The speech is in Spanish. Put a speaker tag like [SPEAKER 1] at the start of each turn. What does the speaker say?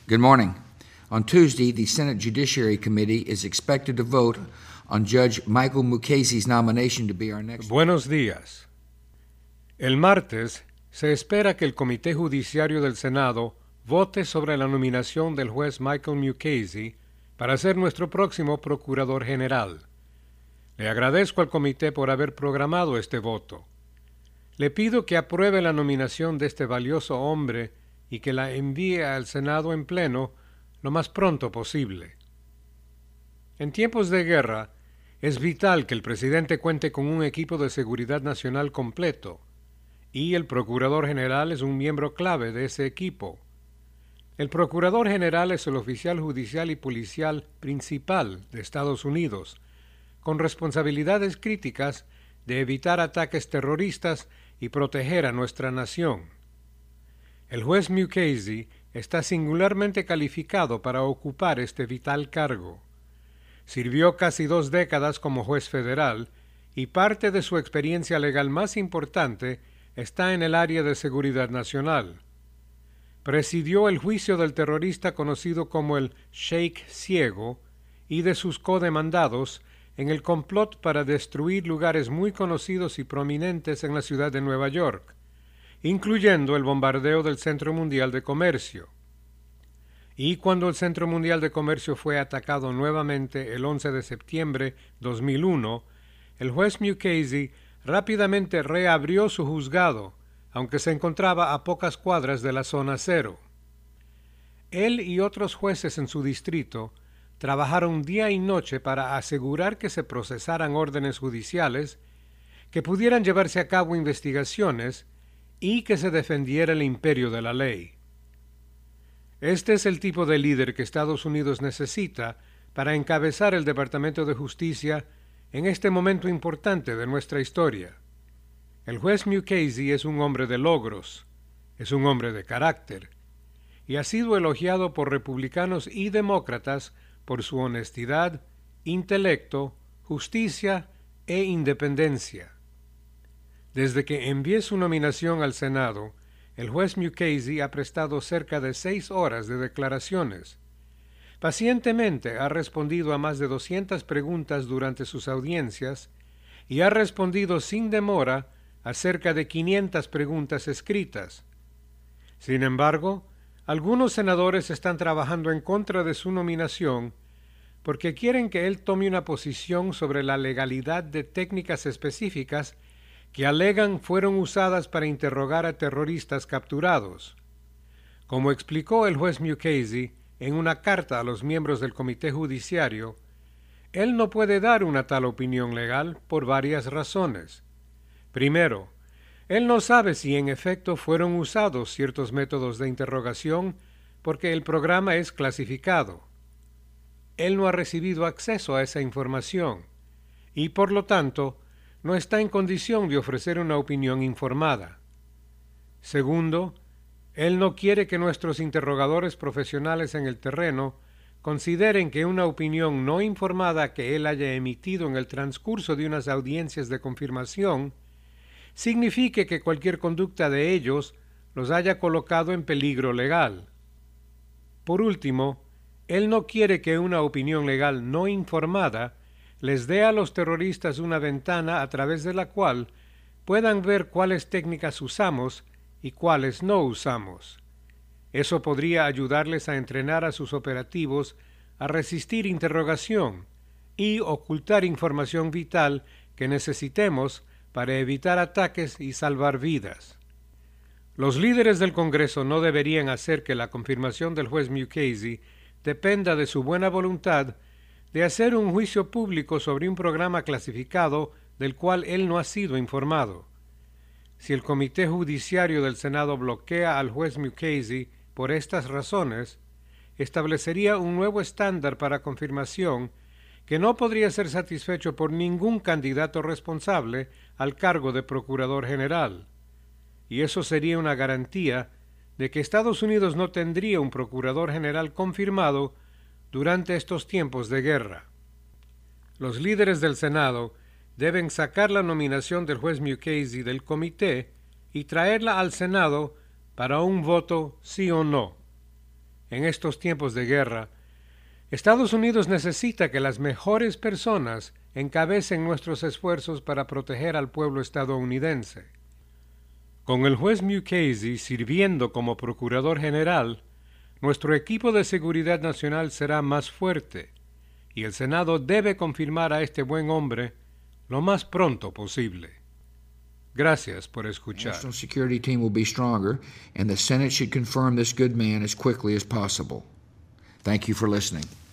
[SPEAKER 1] Good morning. On Tuesday, the Senate Judiciary Committee is expected to vote on Judge Michael Mukasey's nomination to be our next...
[SPEAKER 2] Buenos días. El martes se espera que el Comité Judiciario del Senado vote sobre la nominación del juez Michael Mukasey para ser nuestro próximo Procurador General. Le agradezco al comité por haber programado este voto. Le pido que apruebe la nominación de este valioso hombre y que la envíe al Senado en pleno lo más pronto posible. En tiempos de guerra, es vital que el presidente cuente con un equipo de seguridad nacional completo, y el Procurador General es un miembro clave de ese equipo. El Procurador General es el oficial judicial y policial principal de Estados Unidos, con responsabilidades críticas de evitar ataques terroristas y proteger a nuestra nación. El juez Mukasey está singularmente calificado para ocupar este vital cargo. Sirvió casi 2 décadas como juez federal y parte de su experiencia legal más importante está en el área de seguridad nacional. Presidió el juicio del terrorista conocido como el Sheikh Ciego y de sus codemandados en el complot para destruir lugares muy conocidos y prominentes en la ciudad de Nueva York, incluyendo el bombardeo del Centro Mundial de Comercio. Y cuando el Centro Mundial de Comercio fue atacado nuevamente el 11 de septiembre de 2001, el juez Mukasey rápidamente reabrió su juzgado, aunque se encontraba a pocas cuadras de la zona cero. Él y otros jueces en su distrito trabajaron día y noche para asegurar que se procesaran órdenes judiciales, que pudieran llevarse a cabo investigaciones y que se defendiera el imperio de la ley. Este es el tipo de líder que Estados Unidos necesita para encabezar el Departamento de Justicia en este momento importante de nuestra historia. El juez Mukasey es un hombre de logros, es un hombre de carácter, y ha sido elogiado por republicanos y demócratas por su honestidad, intelecto, justicia e independencia. Desde que envié su nominación al Senado, el juez Mukasey ha prestado cerca de 6 horas de declaraciones. Pacientemente ha respondido a más de 200 preguntas durante sus audiencias y ha respondido sin demora a cerca de 500 preguntas escritas. Sin embargo, algunos senadores están trabajando en contra de su nominación porque quieren que él tome una posición sobre la legalidad de técnicas específicas que alegan fueron usadas para interrogar a terroristas capturados. Como explicó el juez Mukasey en una carta a los miembros del Comité Judiciario, él no puede dar una tal opinión legal por varias razones. Primero, él no sabe si en efecto fueron usados ciertos métodos de interrogación porque el programa es clasificado. Él no ha recibido acceso a esa información y, por lo tanto, no está en condición de ofrecer una opinión informada. Segundo, él no quiere que nuestros interrogadores profesionales en el terreno consideren que una opinión no informada que él haya emitido en el transcurso de unas audiencias de confirmación signifique que cualquier conducta de ellos los haya colocado en peligro legal. Por último, él no quiere que una opinión legal no informada les dé a los terroristas una ventana a través de la cual puedan ver cuáles técnicas usamos y cuáles no usamos. Eso podría ayudarles a entrenar a sus operativos a resistir interrogación y ocultar información vital que necesitemos para evitar ataques y salvar vidas. Los líderes del Congreso no deberían hacer que la confirmación del juez Mukasey dependa de su buena voluntad de hacer un juicio público sobre un programa clasificado del cual él no ha sido informado. Si el Comité Judiciario del Senado bloquea al juez Mukasey por estas razones, establecería un nuevo estándar para confirmación que no podría ser satisfecho por ningún candidato responsable al cargo de Procurador General. Y eso sería una garantía de que Estados Unidos no tendría un Procurador General confirmado durante estos tiempos de guerra. Los líderes del Senado deben sacar la nominación del juez Mukasey del comité y traerla al Senado para un voto sí o no. en estos tiempos de guerra, Estados Unidos necesita que las mejores personas encabecen nuestros esfuerzos para proteger al pueblo estadounidense. Con el juez Mukasey sirviendo como procurador general, nuestro equipo de seguridad nacional será más fuerte y el Senado debe confirmar a este buen hombre lo más pronto posible. Gracias por
[SPEAKER 1] The
[SPEAKER 2] escuchar.
[SPEAKER 1] National Security Team will be stronger, and the Senate should confirm this good man as quickly as possible. Thank you for listening.